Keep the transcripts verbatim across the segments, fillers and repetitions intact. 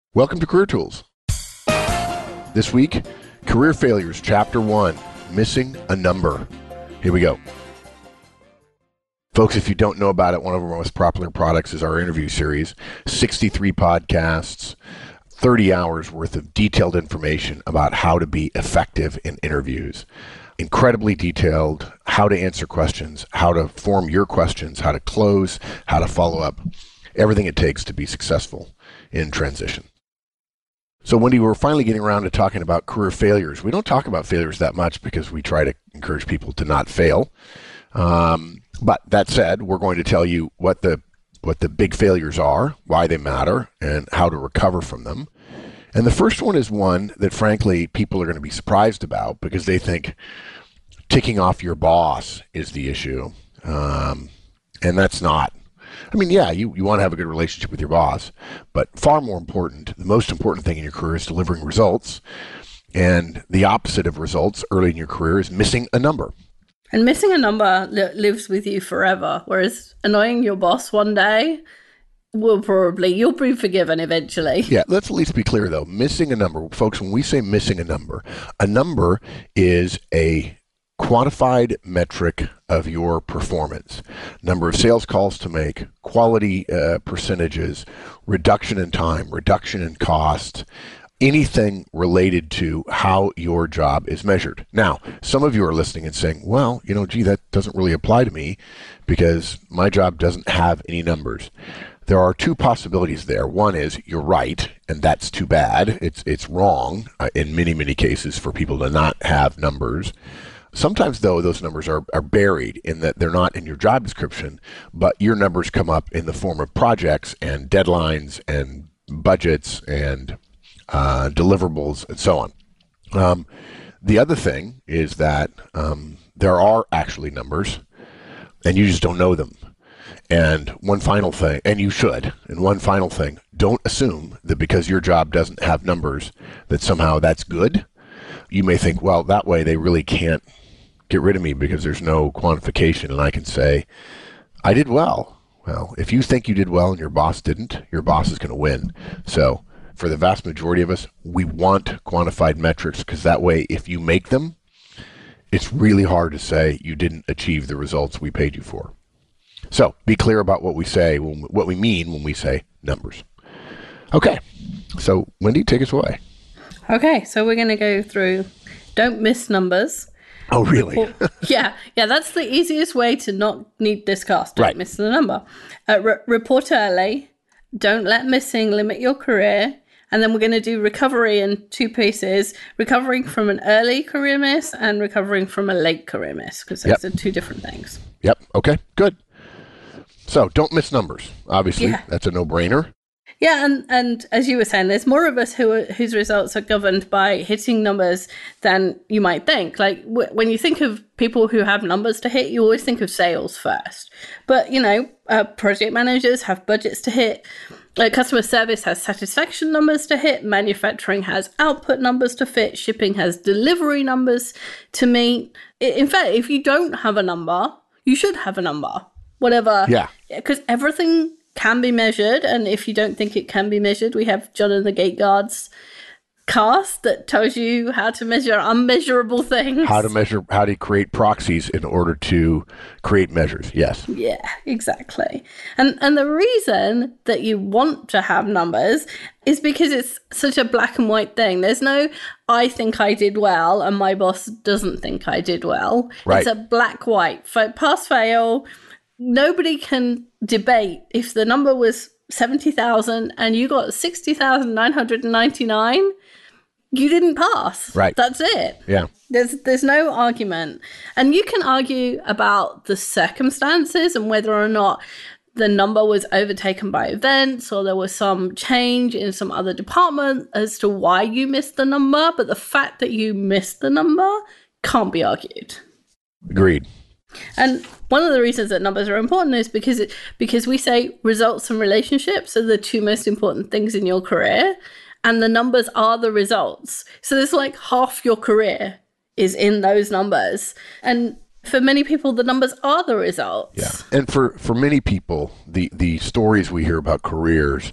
Welcome to Career Tools. This week, Career Failures, Chapter one, Missing a Number. Here we go. Folks, if you don't know about it, one of our most popular products is our interview series, sixty-three podcasts, thirty hours worth of detailed information about how to be effective in interviews. Incredibly detailed, how to answer questions, how to form your questions, how to close, how to follow up, everything it takes to be successful in transition. So Wendy, we're finally getting around to talking about career failures. We don't talk about failures that much because we try to encourage people to not fail. Um, but that said, we're going to tell you what the what the big failures are, why they matter, and how to recover from them. And the first one is one that, frankly, people are going to be surprised about because they think ticking off your boss is the issue. Um, and that's not. I mean, yeah, you, you want to have a good relationship with your boss, but far more important, the most important thing in your career is delivering results. And the opposite of results early in your career is missing a number. And missing a number li- lives with you forever, whereas annoying your boss one day will probably, you'll be forgiven eventually. Yeah, let's at least be clear, though. Missing a number, folks, when we say missing a number, a number is a quantified metric of your performance. Number of sales calls to make, quality uh, percentages, reduction in time, reduction in cost, anything related to how your job is measured. Now, some of you are listening and saying, well, you know, gee, that doesn't really apply to me because my job doesn't have any numbers. There are two possibilities there. One is you're right, and that's too bad. It's, it's wrong uh, in many, many cases for people to not have numbers. Sometimes, though, those numbers are, are buried in that they're not in your job description, but your numbers come up in the form of projects and deadlines and budgets and uh, deliverables and so on. Um, the other thing is that um, there are actually numbers, and you just don't know them. And one final thing, and you should, and one final thing, don't assume that because your job doesn't have numbers that somehow that's good. You may think, well, that way they really can't get rid of me because there's no quantification and I can say, I did well. Well, if you think you did well and your boss didn't, your boss is going to win. So for the vast majority of us, we want quantified metrics because that way, if you make them, it's really hard to say you didn't achieve the results we paid you for. So be clear about what we say, what we mean when we say numbers. Okay, so Wendy, take us away. Okay, so we're going to go through don't miss numbers. Oh, really? Report, yeah, yeah, that's the easiest way to not need this cast. Don't right. miss the number. Uh, re- report early. Don't let missing limit your career. And then we're going to do recovery in two pieces, recovering from an early career miss and recovering from a late career miss, because those yep. are two different things. Yep. Okay, good. So don't miss numbers. Obviously, yeah. That's a no-brainer. Yeah, and, and as you were saying, there's more of us who are, whose results are governed by hitting numbers than you might think. Like w- when you think of people who have numbers to hit, you always think of sales first. But, you know, uh, project managers have budgets to hit. Uh, customer service has satisfaction numbers to hit. Manufacturing has output numbers to fit. Shipping has delivery numbers to meet. In fact, if you don't have a number, you should have a number. Whatever. Yeah. Because everything can be measured, and if you don't think it can be measured, we have John and the Gate Guards cast that tells you how to measure unmeasurable things. How to measure, how to create proxies in order to create measures. Yes. Yeah, exactly. And and the reason that you want to have numbers is because it's such a black and white thing. There's no, I think I did well, and my boss doesn't think I did well. Right. It's a black white, pass fail. Nobody can debate if the number was seventy thousand and you got sixty thousand nine hundred ninety-nine, you didn't pass. Right. That's it. Yeah. There's there's no argument. And you can argue about the circumstances and whether or not the number was overtaken by events or there was some change in some other department as to why you missed the number. But the fact that you missed the number can't be argued. Agreed. And one of the reasons that numbers are important is because it, because we say results and relationships are the two most important things in your career, and the numbers are the results. So there's like half your career is in those numbers. And for many people, the numbers are the results. Yeah. And for, for many people, the, the stories we hear about careers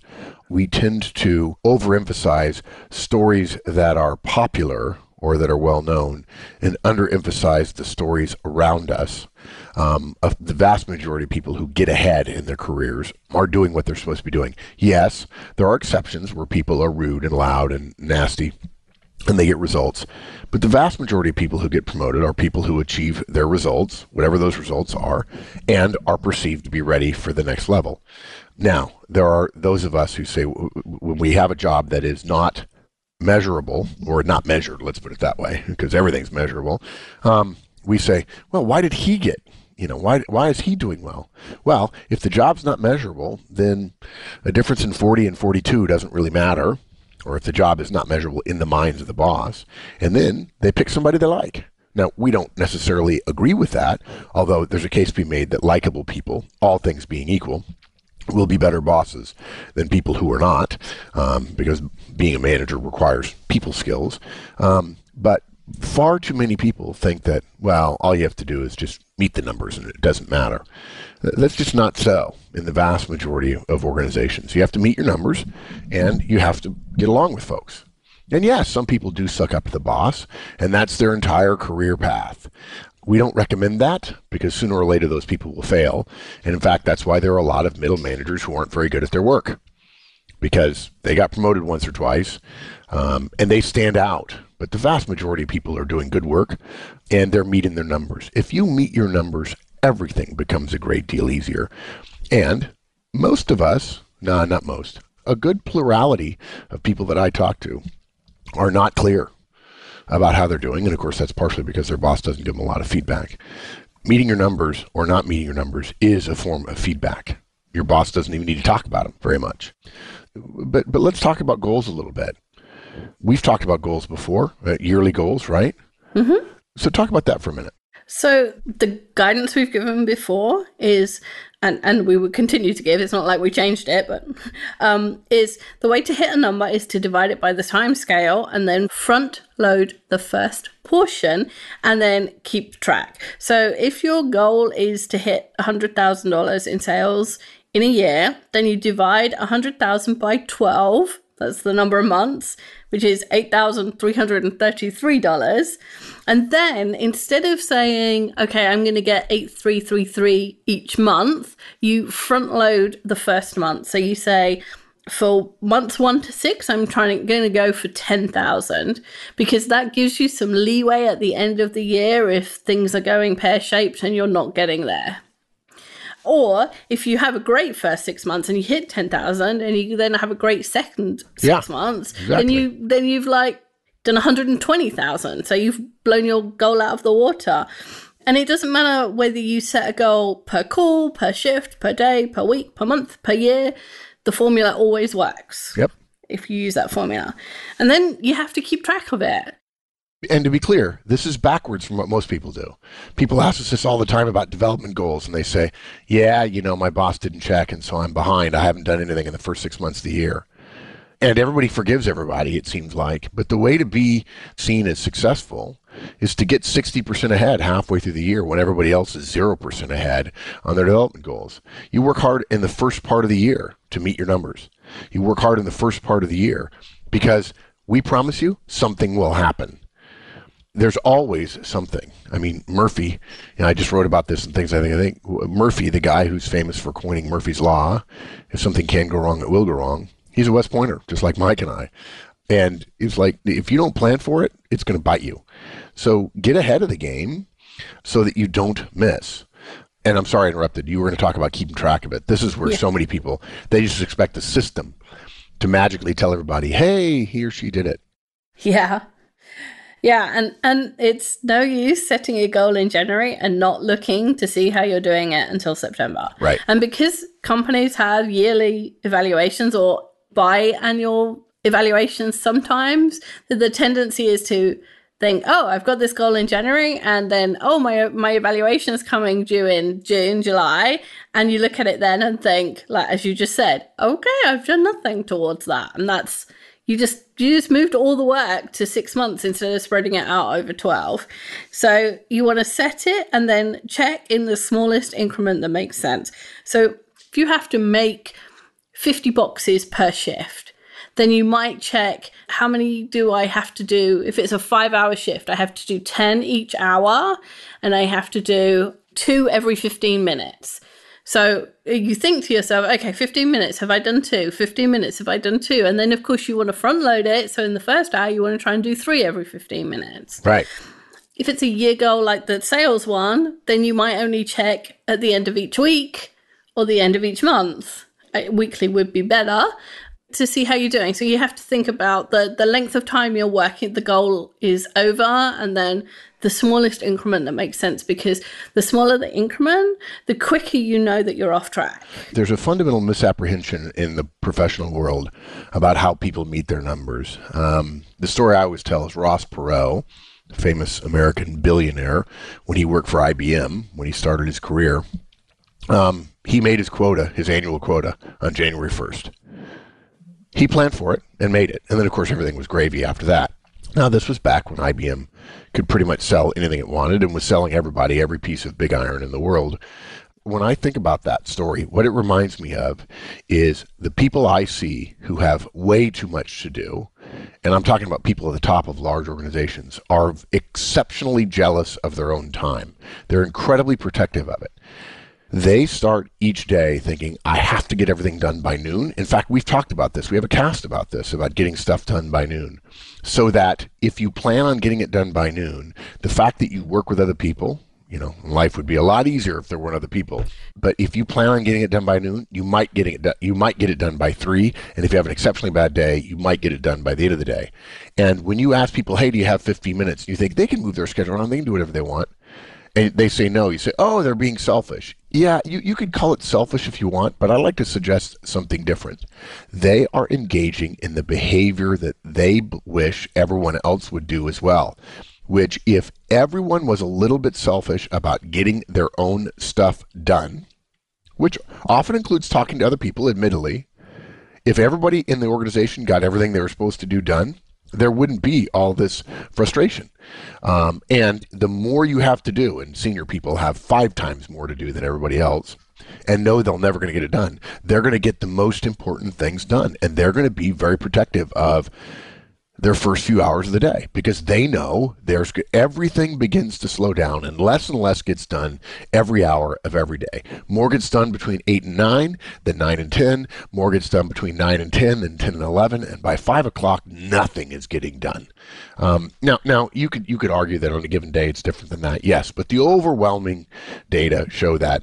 we tend to overemphasize stories that are popular or that are well known and underemphasize the stories around us. Um, of the vast majority of people who get ahead in their careers are doing what they're supposed to be doing. Yes, there are exceptions where people are rude and loud and nasty and they get results. But the vast majority of people who get promoted are people who achieve their results, whatever those results are, and are perceived to be ready for the next level. Now, there are those of us who say when we have a job that is not measurable or not measured, let's put it that way, because everything's measurable, um, we say, well, why did he get, you know, why why is he doing well? Well, if the job's not measurable, then a difference in forty and forty-two doesn't really matter, or if the job is not measurable in the minds of the boss, and then they pick somebody they like. Now, we don't necessarily agree with that, although there's a case to be made that likable people, all things being equal, will be better bosses than people who are not, um, because being a manager requires people skills. Um, but far too many people think that, well, all you have to do is just meet the numbers and it doesn't matter. That's just not so in the vast majority of organizations. You have to meet your numbers and you have to get along with folks. And yes, some people do suck up to the boss, and that's their entire career path. We don't recommend that because sooner or later those people will fail. And in fact, that's why there are a lot of middle managers who aren't very good at their work, because they got promoted once or twice um, and they stand out. But the vast majority of people are doing good work and they're meeting their numbers. If you meet your numbers, everything becomes a great deal easier. And most of us, no, nah, not most, a good plurality of people that I talk to are not clear about how they're doing. And of course, that's partially because their boss doesn't give them a lot of feedback. Meeting your numbers or not meeting your numbers is a form of feedback. Your boss doesn't even need to talk about them very much. But but let's talk about goals a little bit. We've talked about goals before, uh, yearly goals, right? Mm-hmm. So talk about that for a minute. So the guidance we've given before is, and, and we would continue to give, it's not like we changed it, but um, is the way to hit a number is to divide it by the time scale and then front load the first portion and then keep track. So if your goal is to hit one hundred thousand dollars in sales in a year, then you divide one hundred thousand by twelve. That's the number of months, which is eight thousand three hundred thirty-three dollars. And then instead of saying, okay, I'm going to get eight thousand three hundred thirty-three each month, you front load the first month. So you say, for months one to six, I'm trying to, going to go for ten thousand, because that gives you some leeway at the end of the year if things are going pear-shaped and you're not getting there. Or if you have a great first six months and you hit ten thousand and you then have a great second six yeah, months, exactly. then you then you've like done one hundred twenty thousand. So you've blown your goal out of the water. And it doesn't matter whether you set a goal per call, per shift, per day, per week, per month, per year. The formula always works. Yep. If you use that formula. And then you have to keep track of it. And to be clear, this is backwards from what most people do. People ask us this all the time about development goals, and they say, yeah, you know, my boss didn't check, and so I'm behind. I haven't done anything in the first six months of the year. And everybody forgives everybody, it seems like. But the way to be seen as successful is to get sixty percent ahead halfway through the year when everybody else is zero percent ahead on their development goals. You work hard in the first part of the year to meet your numbers. You work hard in the first part of the year because we promise you something will happen. There's always something. I mean, Murphy, you know, I just wrote about this and things. I think, I think Murphy, the guy who's famous for coining Murphy's Law, if something can go wrong, it will go wrong. He's a West Pointer, just like Mike and I. And it's like, if you don't plan for it, it's going to bite you. So get ahead of the game so that you don't miss. And I'm sorry I interrupted. You were going to talk about keeping track of it. This is where yeah. so many people, they just expect the system to magically tell everybody, hey, he or she did it. Yeah. Yeah, and, and it's no use setting a goal in January and not looking to see how you're doing it until September. Right. And because companies have yearly evaluations or biannual evaluations sometimes, the tendency is to think, oh, I've got this goal in January, and then, oh, my my evaluation is coming due in June, July, and you look at it then and think, like, as you just said, okay, I've done nothing towards that. And that's, you just you just moved all the work to six months instead of spreading it out over twelve. So you want to set it and then check in the smallest increment that makes sense. So if you have to make fifty boxes per shift. Then you might check, how many do I have to do? If it's a five hour shift, I have to do ten each hour, and I have to do two every fifteen minutes. So you think to yourself, okay, fifteen minutes, have I done two? fifteen minutes, have I done two? And then, of course, you want to front load it. So in the first hour, you want to try and do three every fifteen minutes. Right. If it's a year goal like the sales one, then you might only check at the end of each week or the end of each month. Weekly would be better, to see how you're doing. So you have to think about the, the length of time you're working, the goal is over, and then the smallest increment that makes sense, because the smaller the increment, the quicker you know that you're off track. There's a fundamental misapprehension in the professional world about how people meet their numbers. Um, the story I always tell is Ross Perot, the famous American billionaire, when he worked for I B M, when he started his career, um, he made his quota, his annual quota, on January first. He planned for it and made it. And then, of course, everything was gravy after that. Now, this was back when I B M could pretty much sell anything it wanted and was selling everybody every piece of big iron in the world. When I think about that story, what it reminds me of is the people I see who have way too much to do, and I'm talking about people at the top of large organizations, are exceptionally jealous of their own time. They're incredibly protective of it. They start each day thinking, I have to get everything done by noon. In fact, we've talked about this. We have a cast about this, about getting stuff done by noon. So that if you plan on getting it done by noon, the fact that you work with other people, you know, life would be a lot easier if there weren't other people. But if you plan on getting it done by noon, you might get it done, you might get it done by three. And if you have an exceptionally bad day, you might get it done by the end of the day. And when you ask people, hey, do you have fifteen minutes? You think they can move their schedule around, they can do whatever they want. And they say no. You say, oh, they're being selfish. Yeah, you, you could call it selfish if you want, but I like to suggest something different. They are engaging in the behavior that they wish everyone else would do as well, which if everyone was a little bit selfish about getting their own stuff done, which often includes talking to other people, admittedly, if everybody in the organization got everything they were supposed to do done, there wouldn't be all this frustration. Um, and the more you have to do, and senior people have five times more to do than everybody else, and know they're never going to get it done, they're going to get the most important things done. And they're going to be very protective of their first few hours of the day, because they know there's everything begins to slow down and less and less gets done every hour of every day. More gets done between eight and nine, then nine and ten. More gets done between nine and ten, then ten and eleven. And by five o'clock, nothing is getting done. Um, now, now you could you could argue that on a given day it's different than that. Yes, but the overwhelming data show that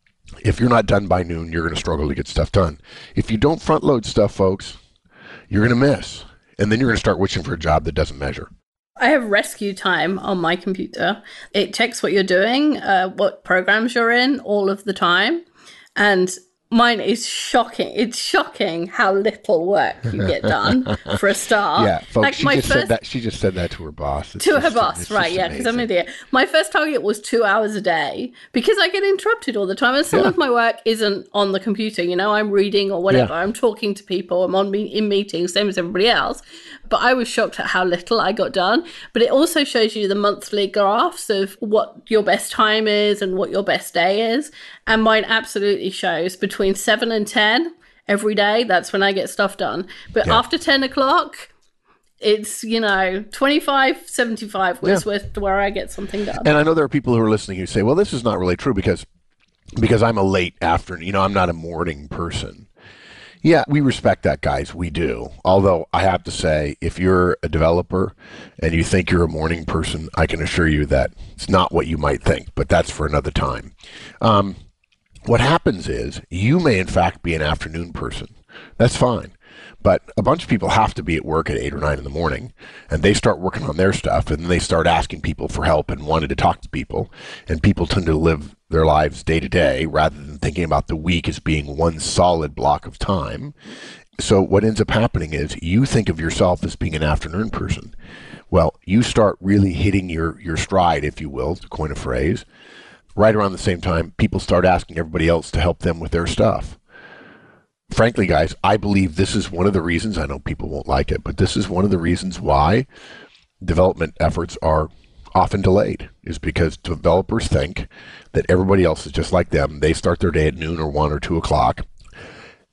if you're not done by noon, you're going to struggle to get stuff done. If you don't front load stuff, folks, you're going to miss. And then you're going to start wishing for a job that doesn't measure. I have rescue time on my computer. It checks what you're doing, uh, what programs you're in all of the time. And mine is shocking. It's shocking how little work you get done for a start. Yeah, folks, like she, my just first, said that, she just said that to her boss. It's to just, her boss, right, yeah, because I'm an idiot. My first target was two hours a day because I get interrupted all the time. And some yeah. of my work isn't on the computer. You know, I'm reading or whatever. Yeah. I'm talking to people. I'm on me- in meetings, same as everybody else. But I was shocked at how little I got done. But it also shows you the monthly graphs of what your best time is and what your best day is. And mine absolutely shows between seven and ten every day. That's when I get stuff done. But yeah. after ten o'clock, it's, you know, twenty-five, seventy-five was yeah. with where I get something done. And I know there are people who are listening who say, well, this is not really true because because I'm a late afternoon, you know, I'm not a morning person. Yeah, we respect that, guys. We do. Although I have to say, if you're a developer and you think you're a morning person, I can assure you that it's not what you might think, but that's for another time. Um, what happens is you may, in fact, be an afternoon person. That's fine. But a bunch of people have to be at work at eight or nine in the morning, and they start working on their stuff, and then they start asking people for help and wanting to talk to people, and people tend to live their lives day to day rather than thinking about the week as being one solid block of time. So what ends up happening is you think of yourself as being an afternoon person. Well, you start really hitting your, your stride, if you will, to coin a phrase. Right around the same time, people start asking everybody else to help them with their stuff. Frankly, guys, I believe this is one of the reasons, I know people won't like it, but this is one of the reasons why development efforts are often delayed, is because developers think that everybody else is just like them. They start their day at noon or one or two o'clock,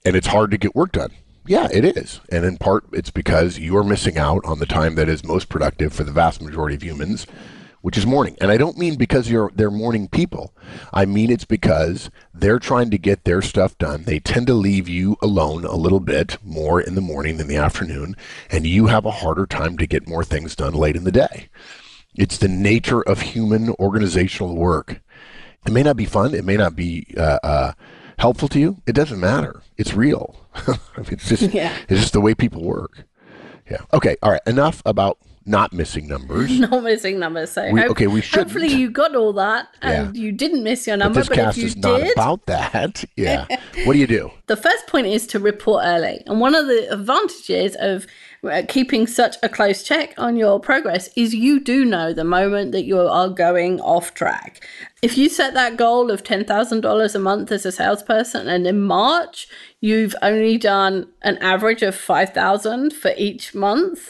and it's hard to get work done. Yeah, it is. And in part, it's because you're missing out on the time that is most productive for the vast majority of humans, which is morning. And I don't mean because you're they're morning people. I mean it's because they're trying to get their stuff done. They tend to leave you alone a little bit more in the morning than the afternoon, and you have a harder time to get more things done late in the day. It's the nature of human organizational work. It may not be fun. It may not be uh, uh, helpful to you. It doesn't matter. It's real. I mean, it's just yeah. it's just the way people work. Yeah. Okay. All right. Enough about not missing numbers. Not missing numbers. So we, hope, okay, we shouldn't. Hopefully you got all that and yeah. you didn't miss your number. But this but cast if you is did, not about that. Yeah. What do you do? The first point is to report early. And one of the advantages of uh, keeping such a close check on your progress is you do know the moment that you are going off track. If you set that goal of ten thousand dollars a month as a salesperson and in March you've only done an average of five thousand dollars for each month,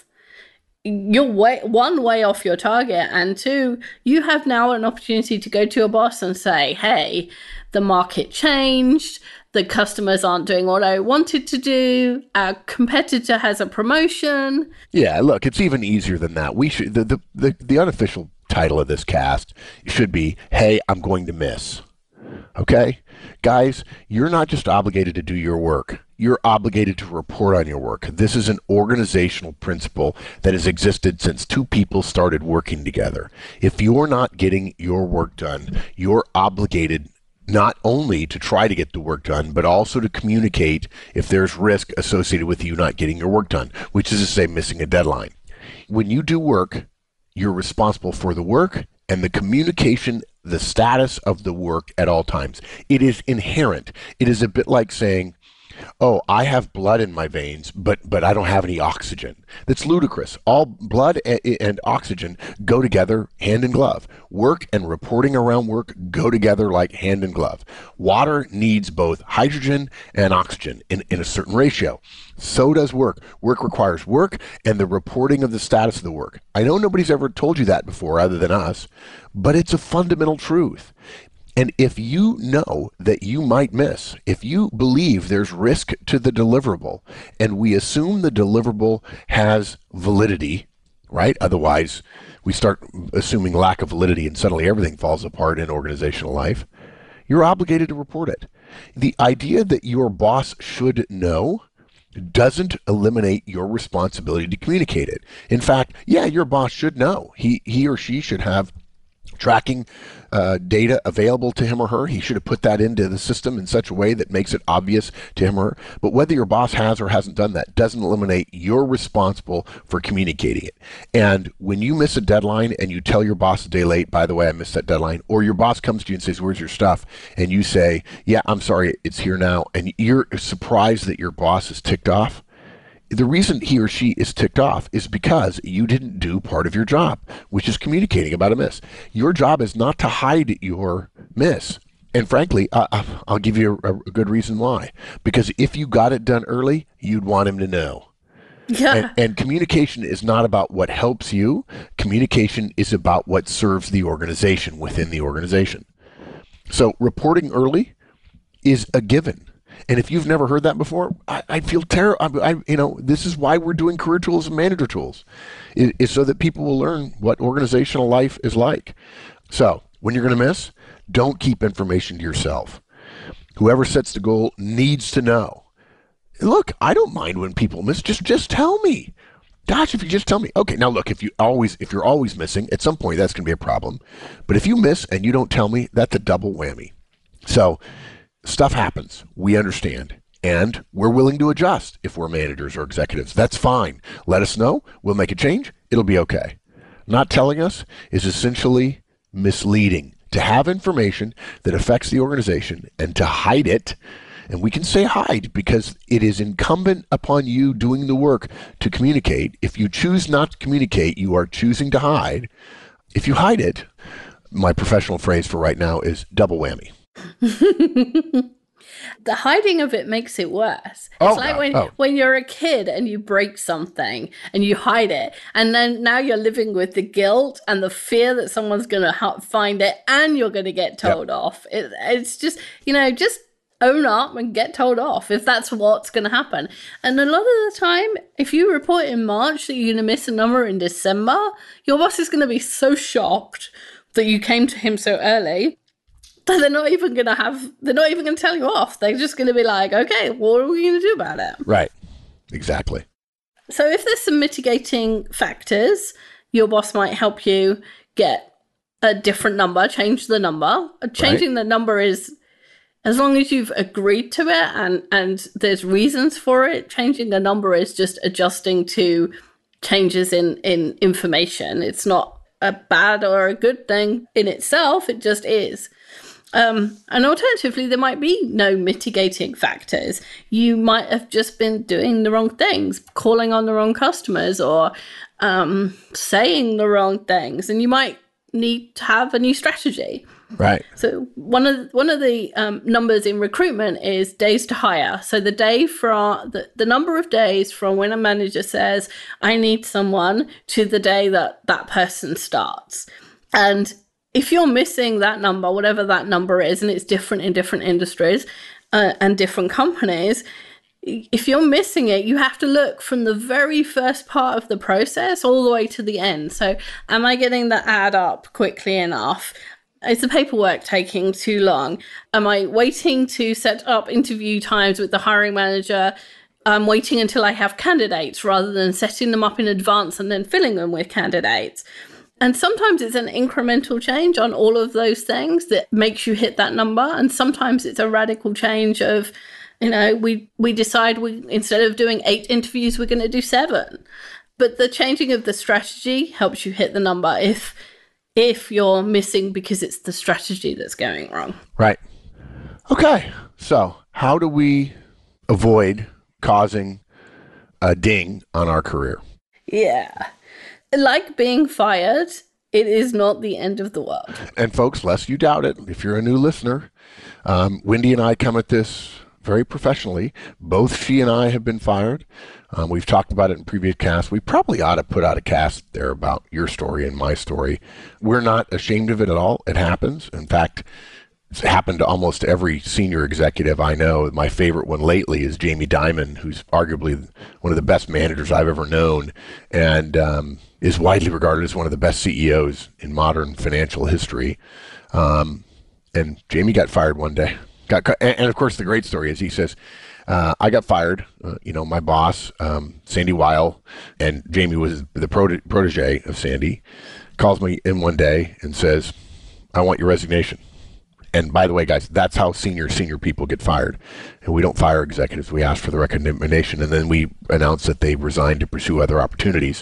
you're way, one, way off your target, and two, you have now an opportunity to go to your boss and say, hey, the market changed, the customers aren't doing what I wanted to do, our competitor has a promotion. Yeah, look, it's even easier than that. We should the the, the, the unofficial title of this cast should be, hey, I'm going to miss. Okay? Guys, you're not just obligated to do your work. You're obligated to report on your work. This is an organizational principle that has existed since two people started working together. If you're not getting your work done, you're obligated not only to try to get the work done, but also to communicate if there's risk associated with you not getting your work done, which is to say missing a deadline. When you do work, you're responsible for the work and the communication, the status of the work at all times. It is inherent. It is a bit like saying, oh, I have blood in my veins, but but I don't have any oxygen. That's ludicrous. All blood and, and oxygen go together hand in glove. Work and reporting around work go together like hand in glove. Water needs both hydrogen and oxygen in, in a certain ratio. So does work. Work requires work and the reporting of the status of the work. I know nobody's ever told you that before other than us, but it's a fundamental truth. And if you know that you might miss, if you believe there's risk to the deliverable, and we assume the deliverable has validity, right? Otherwise, we start assuming lack of validity and suddenly everything falls apart in organizational life. You're obligated to report it. The idea that your boss should know doesn't eliminate your responsibility to communicate it. In fact, yeah, your boss should know. He, he or she should have tracking uh, data available to him or her. He should have put that into the system in such a way that makes it obvious to him or her. But whether your boss has or hasn't done that doesn't eliminate you're responsible for communicating it. And when you miss a deadline and you tell your boss a day late, by the way, I missed that deadline, or your boss comes to you and says, where's your stuff? And you say, yeah, I'm sorry, it's here now. And you're surprised that your boss is ticked off. The reason he or she is ticked off is because you didn't do part of your job, which is communicating about a miss. Your job is not to hide your miss. And frankly, uh, I'll give you a, a good reason why. Because if you got it done early, you'd want him to know. Yeah. And, and communication is not about what helps you. Communication is about what serves the organization within the organization. So reporting early is a given. And if you've never heard that before, I, I feel terrible. I, I, you know, this is why we're doing career tools and manager tools, is, is so that people will learn what organizational life is like. So when you're going to miss, don't keep information to yourself. Whoever sets the goal needs to know. Look, I don't mind when people miss. Just, just tell me. Gosh, if you just tell me. Okay, now look, if you always, if you're always missing, at some point that's going to be a problem. But if you miss and you don't tell me, that's a double whammy. So stuff happens. We understand. And we're willing to adjust if we're managers or executives. That's fine. Let us know. We'll make a change. It'll be okay. Not telling us is essentially misleading. To have information that affects the organization and to hide it, and we can say hide because it is incumbent upon you doing the work to communicate. If you choose not to communicate, you are choosing to hide. If you hide it, my professional phrase for right now is double whammy. The hiding of it makes it worse. It's oh, like God. when, oh. when you're a kid and you break something and you hide it. And then now you're living with the guilt and the fear that someone's going to ha- find it and you're going to get told yep. off. It, it's just, you know, just own up and get told off if that's what's going to happen. And a lot of the time, if you report in March that you're going to miss a number in December, your boss is going to be so shocked that you came to him so early that they're not even going to have, they're not even going to tell you off. They're just going to be like, okay, what are we going to do about it? Right. Exactly. So if there's some mitigating factors, your boss might help you get a different number, change the number. Changing right. the number is, as long as you've agreed to it and, and there's reasons for it, changing a number is just adjusting to changes in, in information. It's not a bad or a good thing in itself. It just is. Um, and alternatively, there might be no mitigating factors. You might have just been doing the wrong things, calling on the wrong customers or um, saying the wrong things, and you might need to have a new strategy. Right. So one of one of the um, numbers in recruitment is days to hire. So the day from the, the number of days from when a manager says, I need someone, to the day that that person starts. And if you're missing that number, whatever that number is, and it's different in different industries uh, and different companies, if you're missing it, you have to look from the very first part of the process all the way to the end. So am I getting the ad up quickly enough? Is the paperwork taking too long? Am I waiting to set up interview times with the hiring manager? I'm waiting until I have candidates rather than setting them up in advance and then filling them with candidates. And sometimes it's an incremental change on all of those things that makes you hit that number. And sometimes it's a radical change of, you know, we, we decide we instead of doing eight interviews, we're going to do seven. But the changing of the strategy helps you hit the number if if you're missing because it's the strategy that's going wrong. Right. Okay. So how do we avoid causing a ding on our career? Yeah. Like being fired, it is not the end of the world. And folks, lest you doubt it, if you're a new listener, um, Wendy and I come at this very professionally. Both she and I have been fired. Um, we've talked about it in previous casts. We probably ought to put out a cast there about your story and my story. We're not ashamed of it at all. It happens. In fact, it's happened to almost every senior executive I know. My favorite one lately is Jamie Dimon, who's arguably one of the best managers I've ever known, and um, is widely regarded as one of the best C E Os in modern financial history. Um, and Jamie got fired one day. Got and, and of course, the great story is he says, uh, I got fired. Uh, you know, my boss, um, Sandy Weil, and Jamie was the prote- protege of Sandy, calls me in one day and says, I want your resignation. And by the way, guys, that's how senior, senior people get fired. And we don't fire executives. We ask for the recommendation, and then we announce that they've resigned to pursue other opportunities.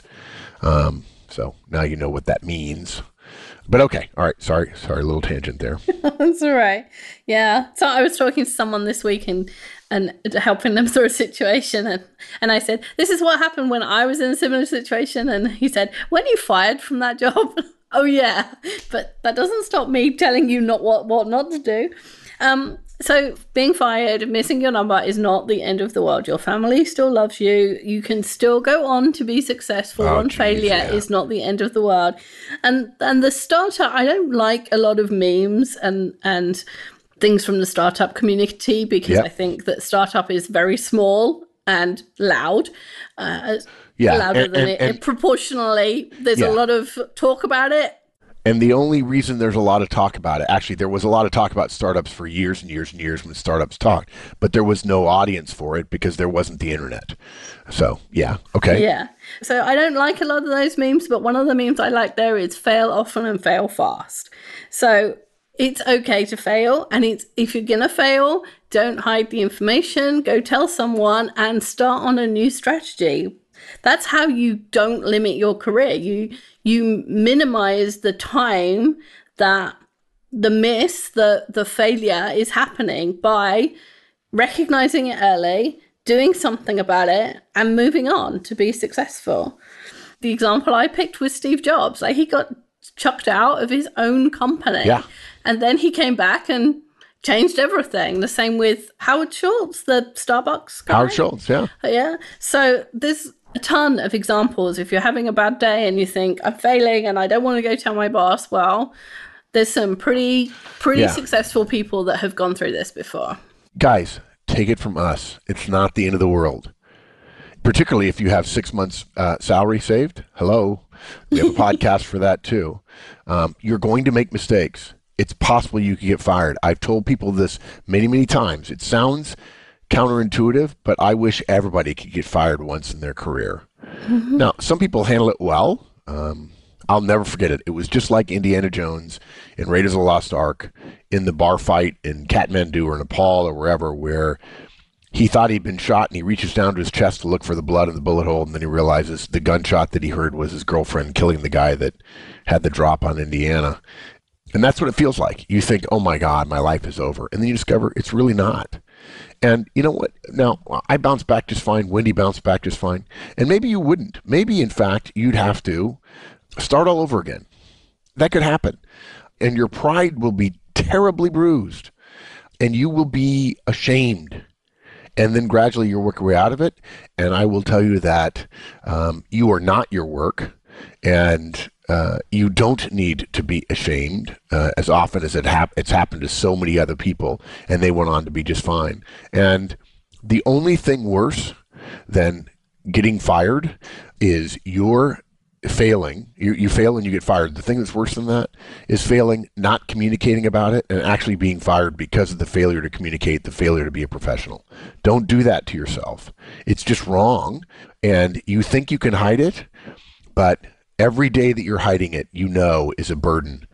Um, so now you know what that means. But okay. All right. Sorry. Sorry. A little tangent there. That's all right. Yeah. So I was talking to someone this week and, and helping them through a situation. And, and I said, this is what happened when I was in a similar situation. And he said, weren't you fired from that job? Oh, yeah. But that doesn't stop me telling you not what, what not to do. Um, so being fired, missing your number is not the end of the world. Your family still loves you. You can still go on to be successful. Oh, and geez, failure yeah. is not the end of the world. And and the startup, I don't like a lot of memes and and things from the startup community because Yep. I think that startup is very small and loud. Uh, Yeah, louder and- than and- it. and- it. Proportionally, there's Yeah. a lot of talk about it. And the only reason there's a lot of talk about it, actually, there was a lot of talk about startups for years and years and years when startups talked, but there was no audience for it because there wasn't the internet. So, yeah. Okay. Yeah. So I don't like a lot of those memes, but one of the memes I like there is fail often and fail fast. So it's okay to fail. And it's if you're going to fail, don't hide the information, go tell someone and start on a new strategy. That's how you don't limit your career. You you minimize the time that the miss, the the failure is happening by recognizing it early, doing something about it, and moving on to be successful. The example I picked was Steve Jobs. Like he got chucked out of his own company. Yeah. And then he came back and changed everything. The same with Howard Schultz, the Starbucks guy. Howard Schultz, yeah. Yeah. So there's a ton of examples. If you're having a bad day and you think, I'm failing and I don't want to go tell my boss, well, there's some pretty, pretty Yeah. successful people that have gone through this before. Guys, take it from us. It's not the end of the world. Particularly if you have six months uh, salary saved. Hello. We have a podcast for that too. Um, you're going to make mistakes. It's possible you could get fired. I've told people this many, many times. It sounds counterintuitive, but I wish everybody could get fired once in their career. Mm-hmm. Now, some people handle it well. Um, I'll never forget it. It was just like Indiana Jones in Raiders of the Lost Ark in the bar fight in Kathmandu or Nepal or wherever, where he thought he'd been shot and he reaches down to his chest to look for the blood in the bullet hole, and then he realizes the gunshot that he heard was his girlfriend killing the guy that had the drop on Indiana. And that's what it feels like. You think, oh my God, my life is over. And then you discover it's really not. And you know what? Now, I bounced back just fine. Wendy bounced back just fine. And maybe you wouldn't. Maybe, in fact, you'd have to start all over again. That could happen. And your pride will be terribly bruised. And you will be ashamed. And then gradually you'll work your way out of it. And I will tell you that um, you are not your work. And uh, you don't need to be ashamed uh, as often as it hap- it's happened to so many other people. And they went on to be just fine. And the only thing worse than getting fired is your failing. You, you fail and you get fired. The thing that's worse than that is failing, not communicating about it, and actually being fired because of the failure to communicate, the failure to be a professional. Don't do that to yourself. It's just wrong, and you think you can hide it, but every day that you're hiding it, you know, is a burden.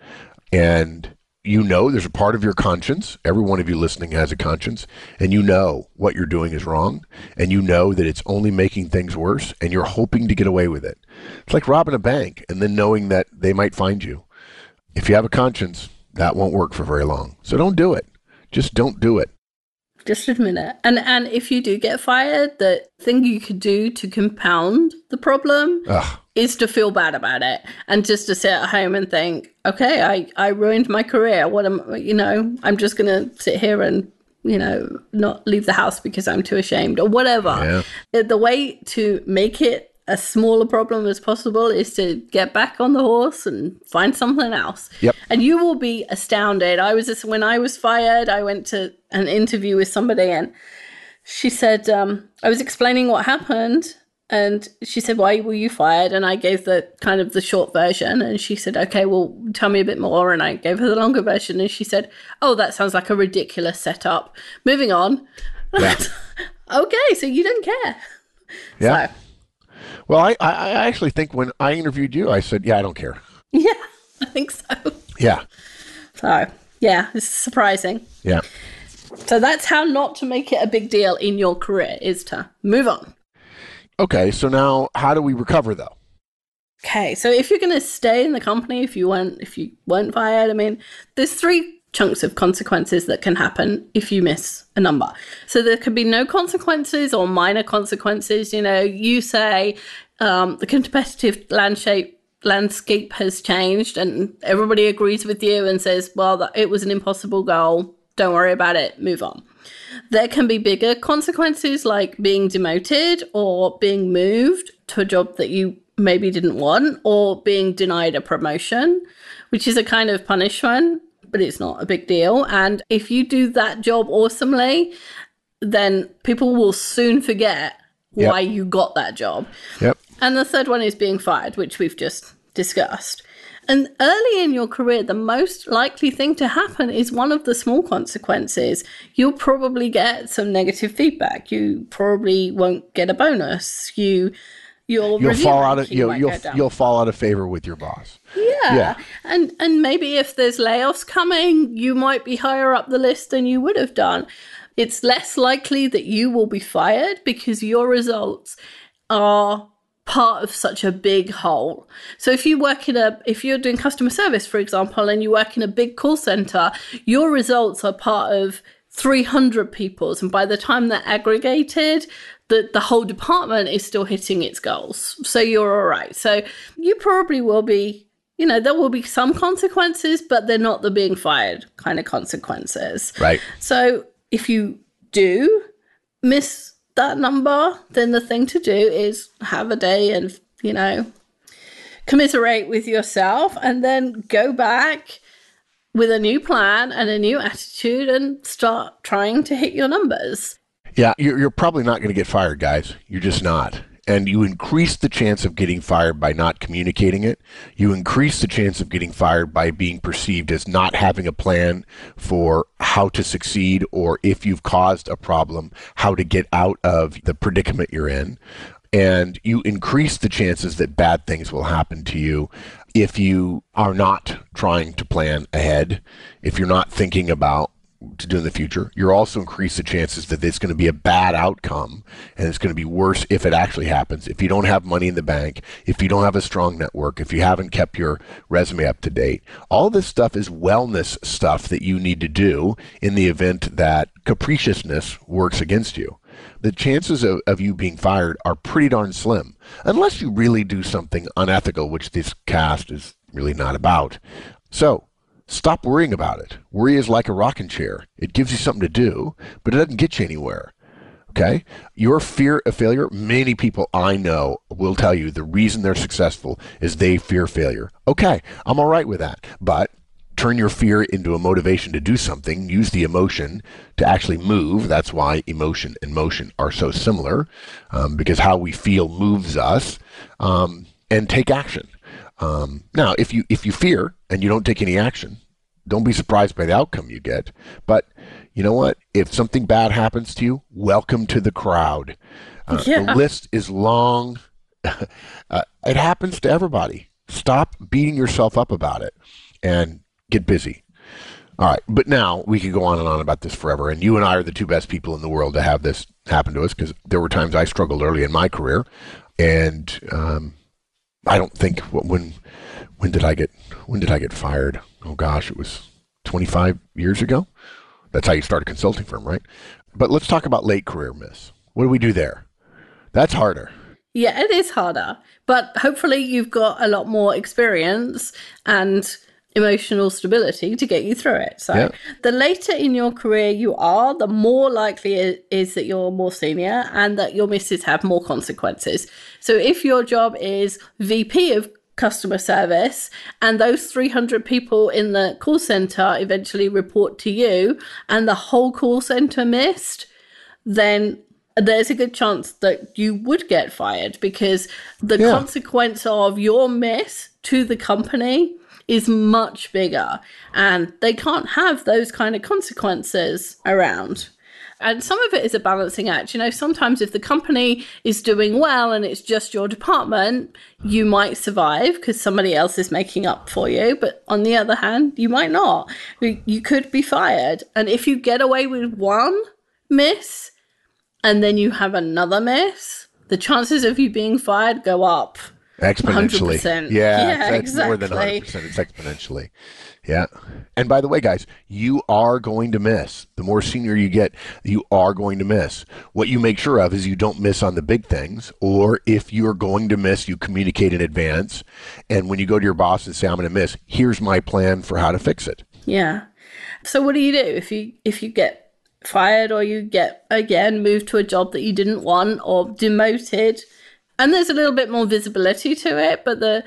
And you know there's a part of your conscience, every one of you listening has a conscience, and you know what you're doing is wrong, and you know that it's only making things worse, and you're hoping to get away with it. It's like robbing a bank and then knowing that they might find you. If you have a conscience, that won't work for very long. So don't do it. Just don't do it. Just admit it. And and if you do get fired, the thing you could do to compound the problem Ugh. is to feel bad about it and just to sit at home and think, okay, I, I ruined my career. What am you know, I'm just going to sit here and, you know, not leave the house because I'm too ashamed or whatever. Yeah. The way to make it as small a problem as possible is to get back on the horse and find something else. Yep. And you will be astounded. I was just, when I was fired, I went to an interview with somebody and she said, um, I was explaining what happened and she said, why were you fired? And I gave the kind of the short version and she said, okay, well, tell me a bit more. And I gave her the longer version and she said, oh, that sounds like a ridiculous setup. Moving on. Yeah. Okay, so you didn't care. Yeah. So, well, I, I actually think when I interviewed you, I said, yeah, I don't care. Yeah, I think so. Yeah. So, yeah, it's surprising. Yeah. So that's how not to make it a big deal in your career, is to move on. Okay, so now how do we recover, though? Okay, so if you're going to stay in the company, if you weren't, if you weren't fired, I mean, there's three chunks of consequences that can happen if you miss a number. So there could be no consequences or minor consequences. You know, you say um, the competitive landscape landscape has changed and everybody agrees with you and says, well, that it was an impossible goal. Don't worry about it. Move on. There can be bigger consequences like being demoted or being moved to a job that you maybe didn't want or being denied a promotion, which is a kind of punishment, but it's not a big deal. And if you do that job awesomely, then people will soon forget yep. why you got that job. Yep. And the third one is being fired, which we've just discussed. And early in your career, the most likely thing to happen is one of the small consequences. You'll probably get some negative feedback. You probably won't get a bonus. You You'll, you'll fall out of you'll you'll, you'll fall out of favor with your boss. Yeah. yeah, and and maybe if there's layoffs coming, you might be higher up the list than you would have done. It's less likely that you will be fired because your results are part of such a big whole. So if you work in a if you're doing customer service, for example, and you work in a big call center, your results are part of three hundred people's, and by the time they're aggregated, the, the whole department is still hitting its goals. So you're all right. So you probably will be, you know, there will be some consequences, but they're not the being fired kind of consequences. Right. So if you do miss that number, then the thing to do is have a day and, you know, commiserate with yourself and then go back with a new plan and a new attitude and start trying to hit your numbers. Yeah, you're, you're probably not going to get fired, guys. You're just not. And you increase the chance of getting fired by not communicating it. You increase the chance of getting fired by being perceived as not having a plan for how to succeed, or if you've caused a problem, how to get out of the predicament you're in. And you increase the chances that bad things will happen to you if you are not trying to plan ahead, if you're not thinking about to do in the future. You're also increase the chances that it's going to be a bad outcome, and it's going to be worse if it actually happens. If you don't have money in the bank, if you don't have a strong network, if you haven't kept your resume up to date, all this stuff is wellness stuff that you need to do in the event that capriciousness works against you. The chances of, of you being fired are pretty darn slim, unless you really do something unethical, which this cast is really not about. So stop worrying about it. Worry is like a rocking chair. It gives you something to do, but it doesn't get you anywhere. Okay? Your fear of failure, many people I know will tell you the reason they're successful is they fear failure. Okay, I'm all right with that. But turn your fear into a motivation to do something. Use the emotion to actually move. That's why emotion and motion are so similar, um, because how we feel moves us, um, and take action. Um, now, if you if you fear and you don't take any action, don't be surprised by the outcome you get. But you know what? If something bad happens to you, welcome to the crowd. Uh, yeah. The list is long. uh, it happens to everybody. Stop beating yourself up about it and get busy. All right. But now we can go on and on about this forever. And you and I are the two best people in the world to have this happen to us, because there were times I struggled early in my career. And um, I don't think when when did I get when did I get fired? Oh gosh, it was twenty-five years ago. That's how you start a consulting firm, right? But let's talk about late career miss. What do we do there? That's harder. Yeah, it is harder. But hopefully you've got a lot more experience and emotional stability to get you through it. So yeah. The later in your career you are, the more likely it is that you're more senior and that your misses have more consequences. So if your job is V P of customer service and those three hundred people in the call center eventually report to you and the whole call center missed, then there's a good chance that you would get fired, because the yeah. consequence of your miss to the company is much bigger, and they can't have those kind of consequences around. And some of it is a balancing act. You know, sometimes if the company is doing well and it's just your department, you might survive because somebody else is making up for you. But on the other hand, you might not. You could be fired. And if you get away with one miss and then you have another miss, the chances of you being fired go up. Exponentially. one hundred percent. Yeah, yeah it's, it's exactly. more than one hundred percent. It's exponentially. Yeah. And by the way, guys, you are going to miss. The more senior you get, you are going to miss. What you make sure of is you don't miss on the big things, or if you're going to miss, you communicate in advance. And when you go to your boss and say, I'm going to miss, here's my plan for how to fix it. Yeah. So what do you do if you if you get fired, or you get, again, moved to a job that you didn't want, or demoted? And there's a little bit more visibility to it, but the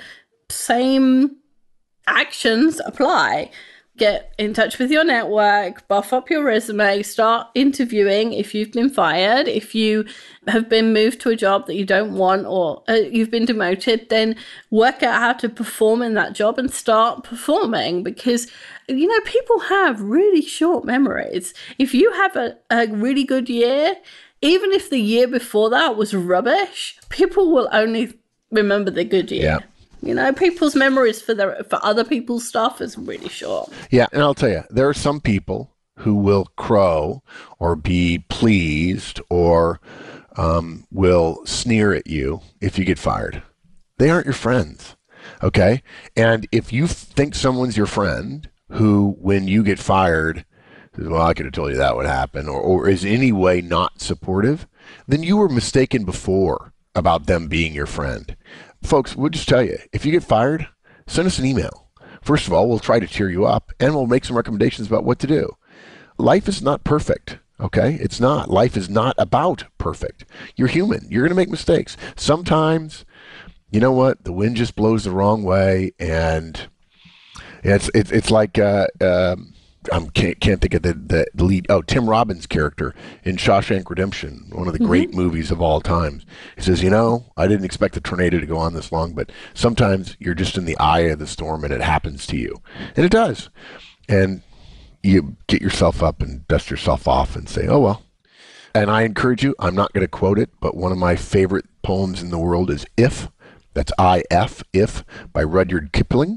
same actions apply. Get in touch with your network, buff up your resume, start interviewing if you've been fired. If you have been moved to a job that you don't want, or uh, you've been demoted, then work out how to perform in that job and start performing, because, you know, people have really short memories. If you have a, a really good year, even if the year before that was rubbish, people will only remember the good year. Yeah. You know, people's memories for their for other people's stuff is really short. Yeah, and I'll tell you, there are some people who will crow or be pleased or um, will sneer at you if you get fired. They aren't your friends, okay? And if you think someone's your friend who, when you get fired, says, well, I could have told you that would happen, or, or is in any way not supportive, then you were mistaken before about them being your friend. Folks, we'll just tell you, if you get fired, send us an email. First of all, we'll try to cheer you up, and we'll make some recommendations about what to do. Life is not perfect, okay? It's not. Life is not about perfect. You're human. You're going to make mistakes. Sometimes, you know what? The wind just blows the wrong way, and Yeah, it's it's it's like uh, um, I can't can't think of the, the the lead. Oh, Tim Robbins' character in Shawshank Redemption, one of the great Mm-hmm. movies of all times. He says, "You know, I didn't expect the tornado to go on this long, but sometimes you're just in the eye of the storm, and it happens to you, and it does." And you get yourself up and dust yourself off and say, "Oh well." And I encourage you. I'm not going to quote it, but one of my favorite poems in the world is "If." That's I F If by Rudyard Kipling.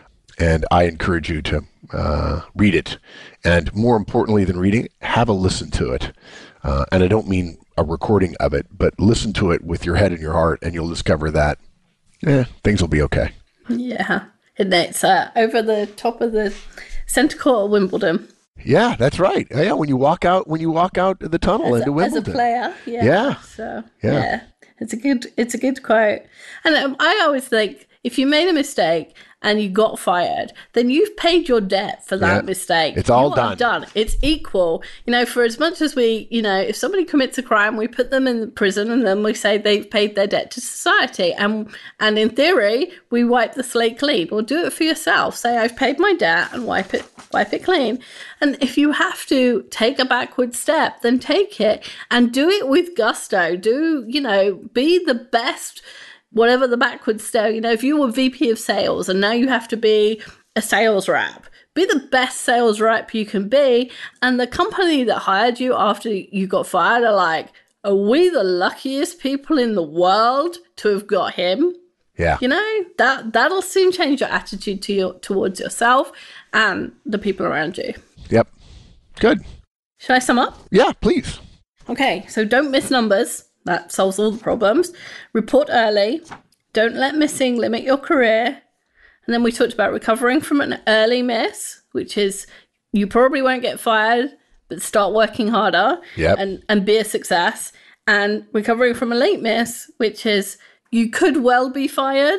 And I encourage you to uh, read it. And more importantly than reading, have a listen to it. Uh, and I don't mean a recording of it, but listen to it with your head and your heart, and you'll discover that eh, things will be okay. Yeah. And it's uh, over the top of the centre court of Wimbledon. Yeah, that's right. Yeah, when you walk out, when you walk out the tunnel as into a, Wimbledon. as a player. Yeah. Yeah. So Yeah. yeah. It's a good it's a good quote. And um, I always think if you made a mistake and you got fired, then you've paid your debt for that Yeah. mistake. It's all You done. are done. It's equal. You know, for as much as we, you know, if somebody commits a crime, we put them in prison and then we say they've paid their debt to society. And and in theory, we wipe the slate clean. Or do it for yourself. Say I've paid my debt and wipe it wipe it clean. And if you have to take a backward step, then take it and do it with gusto. Do, you know, be the best whatever the backwards step, you know, if you were V P of sales and now you have to be a sales rep, be the best sales rep you can be. And the company that hired you after you got fired are like, are we the luckiest people in the world to have got him? Yeah. You know, that, that'll soon change your attitude to your, towards yourself and the people around you. Yep. Good. Should I sum up? Yeah, please. Okay, so don't miss numbers. That solves all the problems. Report early. Don't let missing limit your career. And then we talked about recovering from an early miss, which is you probably won't get fired, but start working harder Yep. and, and be a success. And recovering from a late miss, which is you could well be fired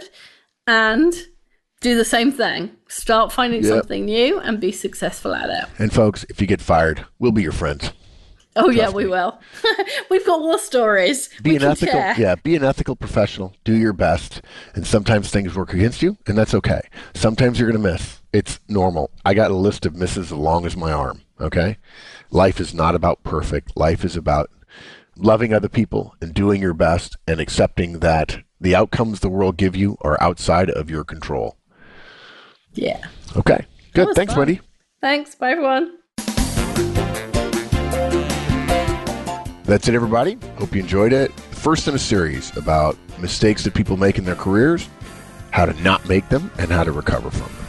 and do the same thing. Start finding Yep. something new and be successful at it. And folks, if you get fired, we'll be your friends. Oh, yeah, Trust we me. will. We've got war stories. Be we an can ethical, share. yeah, be an ethical professional. Do your best. And sometimes things work against you, and that's okay. Sometimes you're going to miss. It's normal. I got a list of misses as long as my arm, okay? Life is not about perfect. Life is about loving other people and doing your best and accepting that the outcomes the world give you are outside of your control. Yeah. Okay. Good. was Thanks, fun. Wendy. Thanks. Bye, everyone. That's it, everybody. Hope you enjoyed it. First in a series about mistakes that people make in their careers, how to not make them, and how to recover from them.